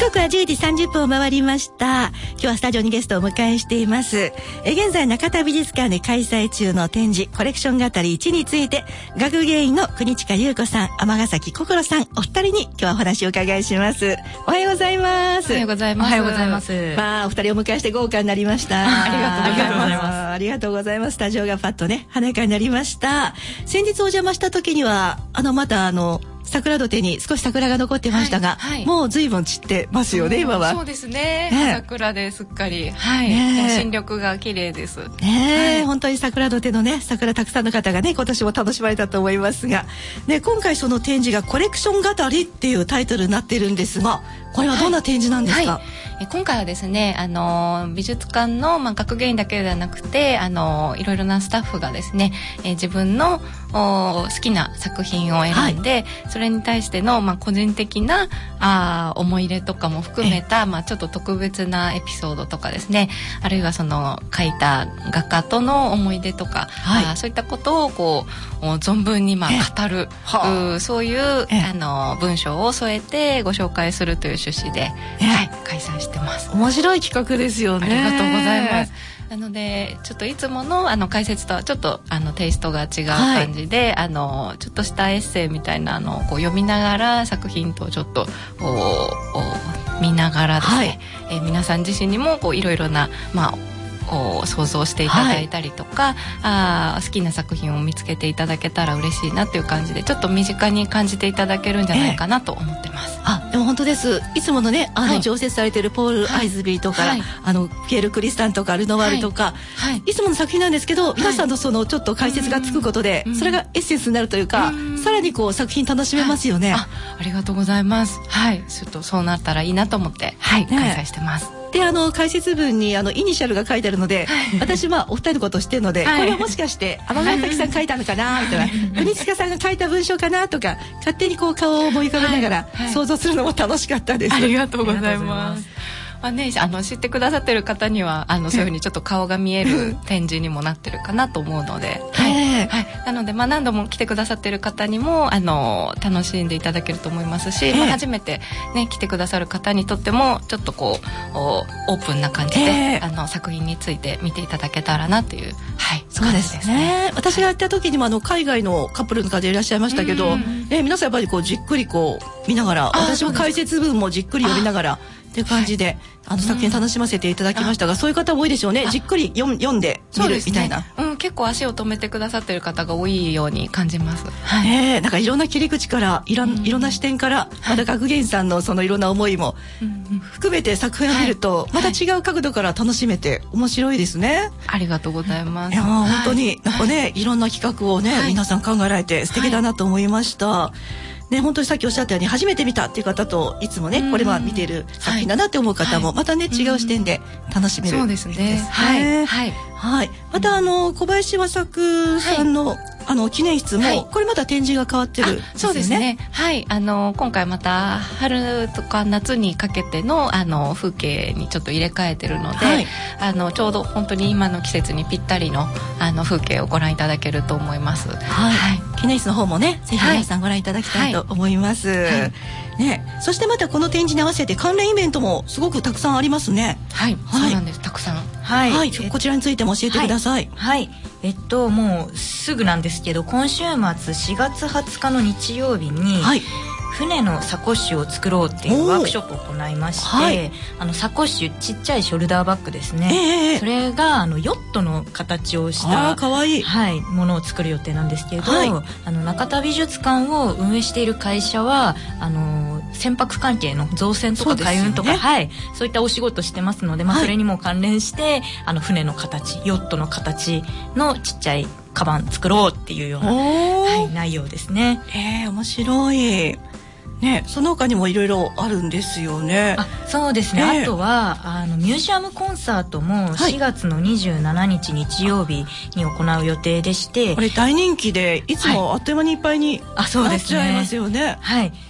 刻は10時30分を回りました。今日はスタジオにゲストをお迎えしています。現在中田美術館で開催中の展示コレクション語り1について、学芸員の国近優子さん、尼崎心さん、お二人に今日はお話を伺いします。おはようございます。 おはようございます。おはようございます。 まあお二人をお迎えして豪華になりました。 ありがとうございます。 ありがとうございます。スタジオがパッとね華やかになりました。先日お邪魔した時にはまだ桜土手に少し桜が残ってましたが、もう随分散ってますよね、今は。 そうですね。桜ですっかり。新緑が綺麗です。 本当に桜土手のね、桜たくさんの方がね、今年も楽しまれたと思いますが、ね、今回その展示がコレクション語りっていうタイトルになっているんですが、これはどんな展示なんですか？ 今回はですね、美術館の、学芸員だけではなくて、いろいろなスタッフがですね、自分の好きな作品を選んで、それに対しての、個人的な思い入れとかも含めた、ちょっと特別なエピソードとかですね、あるいはその描いた画家との思い出とか、そういったことをこう存分に語る、そういう文章を添えてご紹介するという趣旨で、開催してます。 面白い企画ですよね。 ありがとうございます。なのでちょっといつもの解説とはちょっとテイストが違う感じで、ちょっとしたエッセイみたいなのをこう読みながら作品とちょっと見ながらですね、皆さん自身にもこういろいろな想像していただいたりとか、好きな作品を見つけていただけたら嬉しいなっていう感じで、ちょっと身近に感じていただけるんじゃないかなと思ってます。 でも本当です。いつものね、常設されているポール・アイズビーとか、ピエール・クリスタンとかルノワールとか、いつもの作品なんですけど、皆さんのそのちょっと解説がつくことで、それがエッセンスになるというか、さらにこう作品楽しめますよね。 ありがとうございます。ちょっとそうなったらいいなと思って、開催してます。 で解説文にイニシャルが書いてあるので、私お二人のことを知ってるので、これはもしかして尼崎さん書いたのかなみたいな、国近さんが書いた文章かなとか、勝手にこう顔を思い浮かべながら想像するのも楽しかったです。 ありがとうございます。知ってくださってる方にはそういうふうにちょっと顔が見える展示にもなってるかなと思うので、なので何度も来てくださってる方にも楽しんでいただけると思いますし、初めてね来てくださる方にとってもちょっとこうオープンな感じで、作品について見ていただけたらなという、 そうですね。私がやった時にも海外のカップルの方いらっしゃいましたけど、皆さんやっぱりこうじっくりこう見ながら、私も解説文もじっくり読みながらっていう感じで、作品楽しませていただきましたが、そういう方も多いでしょうね。じっくり読んで見るみたいな。 結構足を止めてくださってる方が多いように感じます。 なんかいろんな切り口からいろんな視点から、また学芸員さんのそのいろんな思いも含めて作品を見ると、また違う角度から楽しめて面白いですね。 ありがとうございます。 本当になんかね、いろんな企画をね、皆さん考えられて素敵だなと思いました。ね、本当にさっきおっしゃったように初めて見たっていう方と、いつもねこれは見てる作品だなって思う方もまたね、違う視点で楽しめる。 そうですね。 また小林和作さんの記念室も、これまた展示が変わってるんですよね。 そうですね。今回また春とか夏にかけての風景にちょっと入れ替えてるので、ちょうど本当に今の季節にぴったりの風景をご覧いただけると思います。 記念室の方もね、ぜひ皆さんご覧いただきたいと思います。そしてまたこの展示に合わせて関連イベントもすごくたくさんありますね。 そうなんです。たくさん。 こちらについても教えてください。 もうすぐなんですけど、今週末4月20日の日曜日に、船のサコッシュを作ろうっていうワークショップを行いまして、サコッシュ、ちっちゃいショルダーバッグですね、それがヨットの形をしたものを作る予定なんですけど、中田美術館を運営している会社は船舶関係の造船とか海運とか、そういったお仕事してますので、それにも関連して船の形、ヨットの形のちっちゃいカバン作ろうっていうような、内容ですね。 面白いね。その他にもいろいろあるんですよね。 そうですね。あとはミュージアムコンサートも4月の27日日曜日に行う予定でして、 これ大人気でいつもあっという間にいっぱいになっちゃいますよね。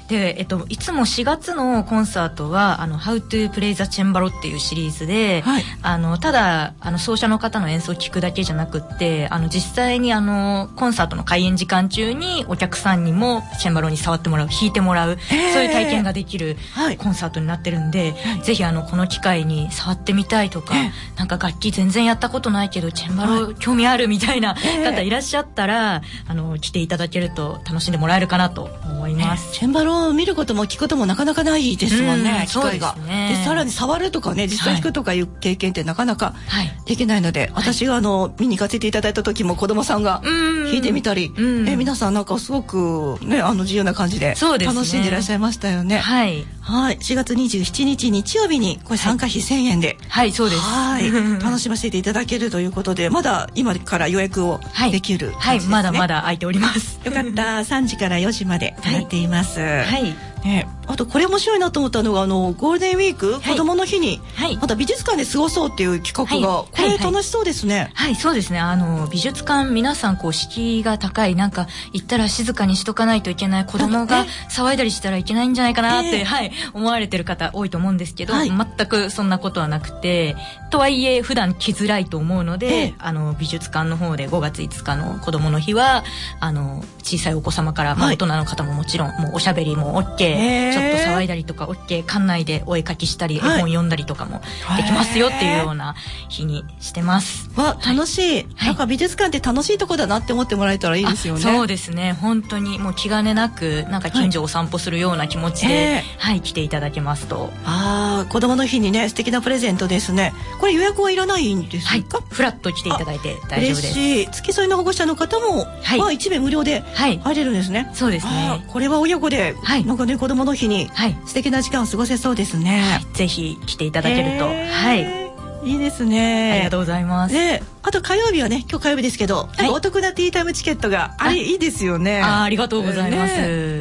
で、いつも4月のコンサートはHow to Play the Cembalo っていうシリーズで、はい、ただ奏者の方の演奏を聴くだけじゃなくって実際にコンサートの開演時間中にお客さんにもチェンバロに触ってもらう、弾いてもらう、そういう体験ができるコンサートになってるんで、ぜひこの機会に触ってみたいとか、なんか楽器全然やったことないけどチェンバロ興味あるみたいな方いらっしゃったら、来ていただけると楽しんでもらえるかなと思います。 チェンバロを見ることも聞くこともなかなかないですもんね、機会が。でさらに触るとかね、実際弾くとかいう経験ってなかなかできないので、私が見に行かせていただいた時も子供さんが弾いてみたり、皆さんなんかすごくね自由な感じで楽しんでいらっしゃいましたよね。はい、はい、4月27日日曜日にこれ参加費1000円で、 はい、そうです。 はい、楽しませていただけるということで、まだ今から予約をできる感じですね。 はい、まだまだ空いております。 よかった。3時から4時までやっています。 はい。 あとこれ面白いなと思ったのがゴールデンウィーク、子供の日にまた美術館で過ごそうっていう企画が、これ楽しそうですね。 はい、そうですね。美術館皆さん敷居が高い、なんか行ったら静かにしとかないといけない、子供が騒いだりしたらいけないんじゃないかなって、思われてる方多いと思うんですけど、全くそんなことはなくて、とはいえ普段来づらいと思うので、美術館の方で5月5日の子供の日は小さいお子様から、大人の方ももちろんもうおしゃべりも OK、ちょっと騒いだりとか OK、 館内でお絵描きしたり、絵本読んだりとかもできますよっていうような日にしてます。 楽しい、なんか美術館って楽しいとこだなって思ってもらえたらいいですよね。 そうですね、本当にもう気兼ねなく、なんか近所をお散歩するような気持ちで、来ていただけますと。 子供の日にね、素敵なプレゼントですね。これ予約はいらないんですか？ フラッと来ていただいて大丈夫です。 嬉しい。付き添いの保護者の方も1名無料で入れるんですね。 そうですね。 これは親子でなんかね、子供の日に素敵な時間を過ごせそうですね。 ぜひ来ていただけると、 いいですね。 ありがとうございます。 あと火曜日はね、今日火曜日ですけど、お得なティータイムチケットがいいですよね。 ありがとうございます。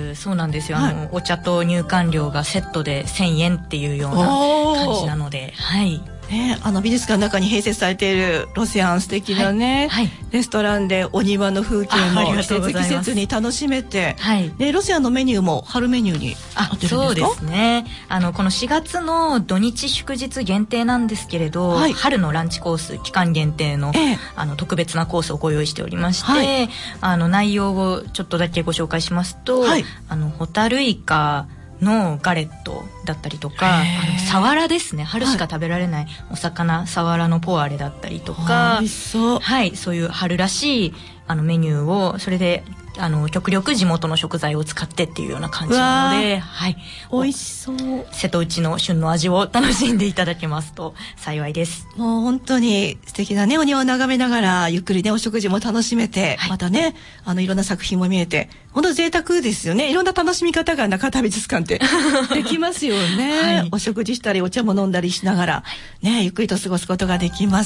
そうなんですよ。お茶と入館料がセットで1000円っていうような感じなので、 美術館の中に併設されているロシアン、素敵なね、レストランでお庭の風景も季節に楽しめて、でロシアンのメニューも春メニューになってるんですか？ そうですね。この4月の土日祝日限定なんですけれど、春のランチコース期間限定の、特別なコースをご用意しておりまして、内容をちょっとだけご紹介しますと、ホタルイカのガレットだったりとか、サワラですね、春しか食べられないお魚、サワラのポワレだったりとか、そういう春らしいメニューを、それで極力地元の食材を使ってっていうような感じなので、 美味しそう。 瀬戸内の旬の味を楽しんでいただけますと幸いです。 もう本当に素敵なね、お庭を眺めながらゆっくりね、お食事も楽しめて、またね、いろんな作品も見えて、本当贅沢ですよね。いろんな楽しみ方が中田美術館ってできますよね。お食事したりお茶も飲んだりしながらね、ゆっくりと過ごすことができます。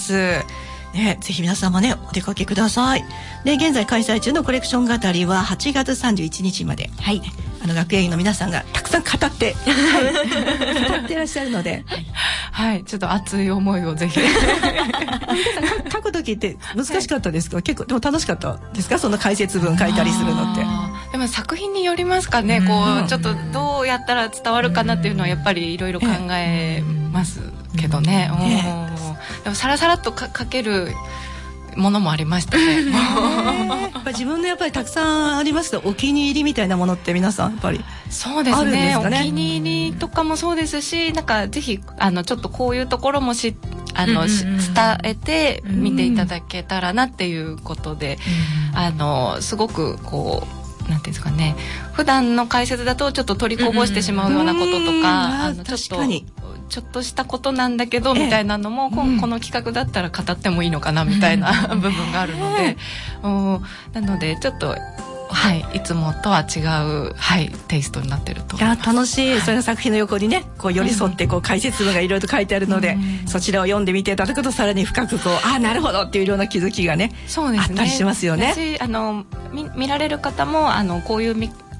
ぜひ皆様ね、お出かけください。で、現在開催中のコレクション語りは8月31日まで、学芸員の皆さんがたくさん語っていらっしゃるので、 ちょっと熱い思いをぜひ皆さん書く時って難しかったですか？結構でも楽しかったですか？その解説文書いたりするのって。 でも作品によりますかね。ちょっとどうやったら伝わるかなっていうのはやっぱりいろいろ考えますけどね。でもさらさらっと書けるものもありましたね。 やっぱり自分のやっぱりたくさんありますと、お気に入りみたいなものって皆さんやっぱりそうですね。お気に入りとかもそうですし、なんかぜひちょっとこういうところも伝えて見ていただけたらなっていうことで、すごくなんていうんですかね、普段の解説だとちょっと取りこぼしてしまうようなこととか、ちょっとしたことなんだけどみたいなのも、この企画だったら語ってもいいのかなみたいな部分があるので、なのでちょっといつもとは違う、テイストになってると思います。 楽しい。それの作品の横にね、寄り添って解説文がいろいろと書いてあるので、そちらを読んでみていただくと、さらに深くなるほどっていうような気づきがね、あったりしますよね。 見られる方もこういう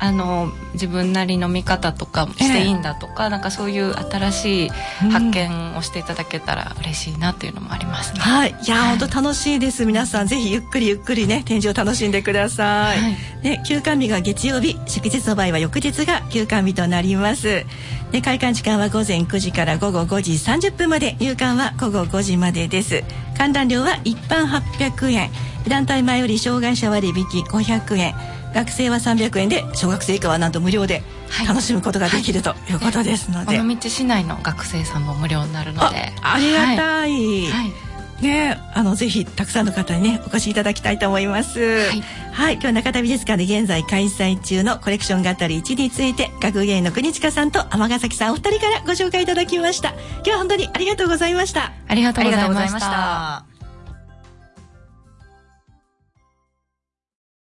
自分なりの見方とかしていいんだとか、なんかそういう新しい発見をしていただけたら嬉しいなっていうのもありますね。 はい、いや、本当楽しいです。皆さんぜひゆっくりゆっくりね、展示を楽しんでください。で、休館日が月曜日、祝日の場合は翌日が休館日となります。で、開館時間は午前9時から午後5時30分まで、入館は午後5時までです。観覧料は一般800円、団体前より障害者割引500円、学生は300円で、小学生以下はなんと無料で楽しむことができる、ということですので、 尾道市内の学生さんも無料になるので、 ありがたい、ね、ぜひたくさんの方にね、お越しいただきたいと思います。はい、今日は中田美術館で現在開催中のコレクション語り1について、学芸員の国近さんと尼崎さんお二人からご紹介いただきました。今日は本当にありがとうございました。 ありがとうございました。